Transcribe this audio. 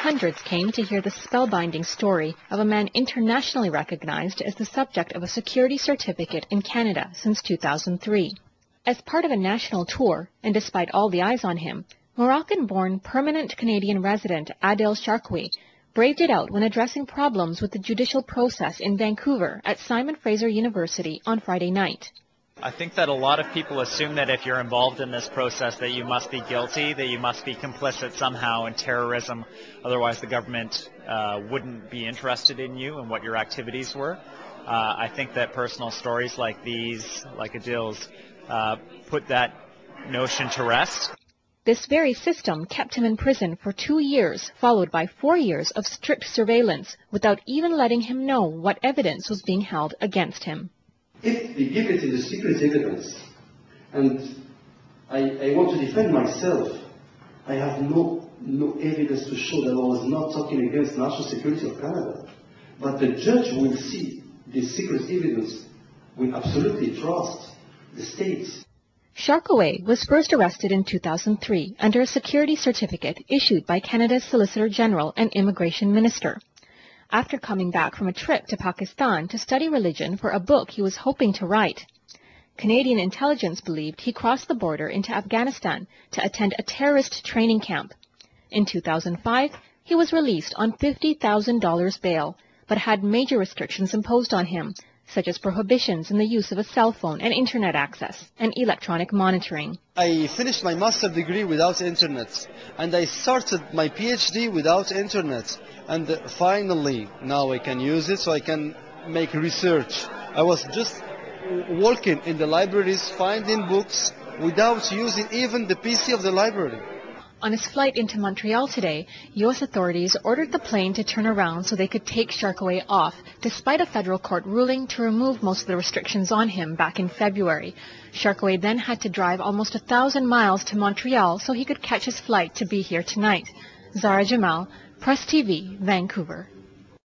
Hundreds came to hear the spellbinding story of a man internationally recognized as the subject of a security certificate in Canada since 2003. As part of a national tour, and despite all the eyes on him, Moroccan-born permanent Canadian resident Adel Sharkawy braved it out when addressing problems with the judicial process in Vancouver at Simon Fraser University on Friday night. I think that a lot of people assume that if you're involved in this process that you must be guilty, that you must be complicit somehow in terrorism, otherwise the government wouldn't be interested in you and what your activities were. I think that personal stories like these, like Adil's, put that notion to rest. This very system kept him in prison for 2 years, followed by 4 years of strict surveillance, without even letting him know what evidence was being held against him. If they give it in the secret evidence, and I want to defend myself, I have no evidence to show that I was not talking against national security of Canada. But the judge will see the secret evidence, will absolutely trust the states. Sharkawy was first arrested in 2003 under a security certificate issued by Canada's Solicitor General and Immigration Minister. After coming back from a trip to Pakistan to study religion for a book he was hoping to write. Canadian intelligence believed he crossed the border into Afghanistan to attend a terrorist training camp. In 2005, he was released on $50,000 bail, but had major restrictions imposed on him, such as prohibitions in the use of a cell phone and internet access, and electronic monitoring. I finished my master's degree without internet, and I started my PhD without internet, and finally now I can use it so I can make research. I was just walking in the libraries, finding books without using even the PC of the library. On his flight into Montreal today, U.S. authorities ordered the plane to turn around so they could take Sharkawy off, despite a federal court ruling to remove most of the restrictions on him back in February. Sharkawy then had to drive almost 1,000 miles to Montreal so he could catch his flight to be here tonight. Zara Jamal, Press TV, Vancouver.